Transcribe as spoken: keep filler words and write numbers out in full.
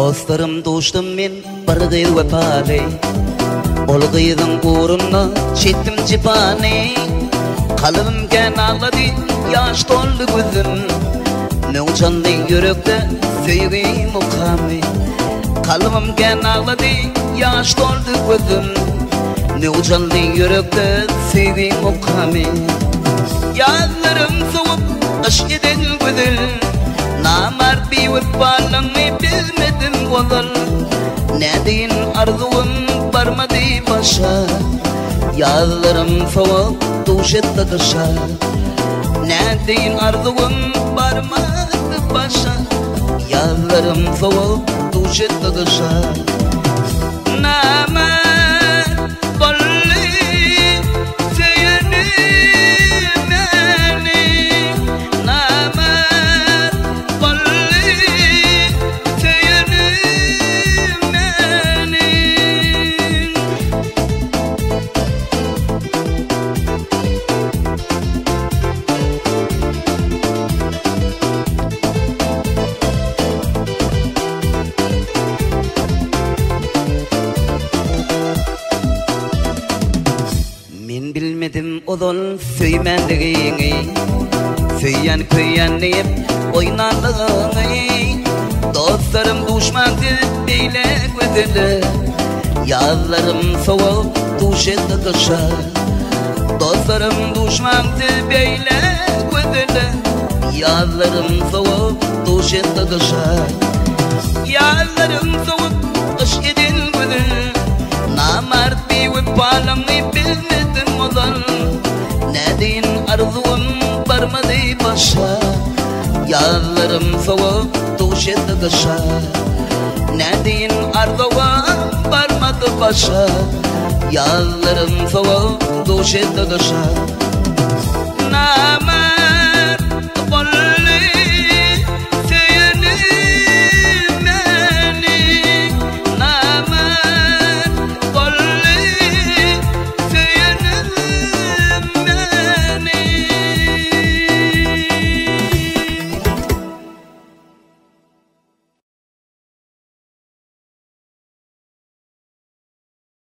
Dostlarım do'stim men bir gıyıl vefali Ol gıyılın uğruna çettim cipani Kalbimge nağladı yaş doldu gözüm Ne uçandı yürekte sevgi mukami Kalbimge nağladı yaş doldu gözüm Ne uçandı yürekte sevgi mukami Yazlarım soğuk kış eden gözüm Namart bir vefalını bilmedim olur Ne deyin arzum varmadı başa Yazlarım soğuk duş etti kışa Ne deyin arzum varmadı başa Yazlarım soğuk duş etti kışa Namart bolli seyini meni Namart bolli seyini meni Men bilmedim odol söymendiğini Söyyen köyyen deyip oynandığını Dostlarım düşmandı beyle gözüldü Yazlarım soğuk duş etti kışa Dostlarım düşmandı beyle gözüldü Yazlarım soğuk duş etti kışa Yazlarım soğuk kış edin gözüldü Namart bir vefalını bilmedim olur Ne deyin arzum varmadı başa Yazlarım soğuk duş etti kışa Ne deyin arzum varmadı başa Yazlarım soğuk duş etti kışa Namart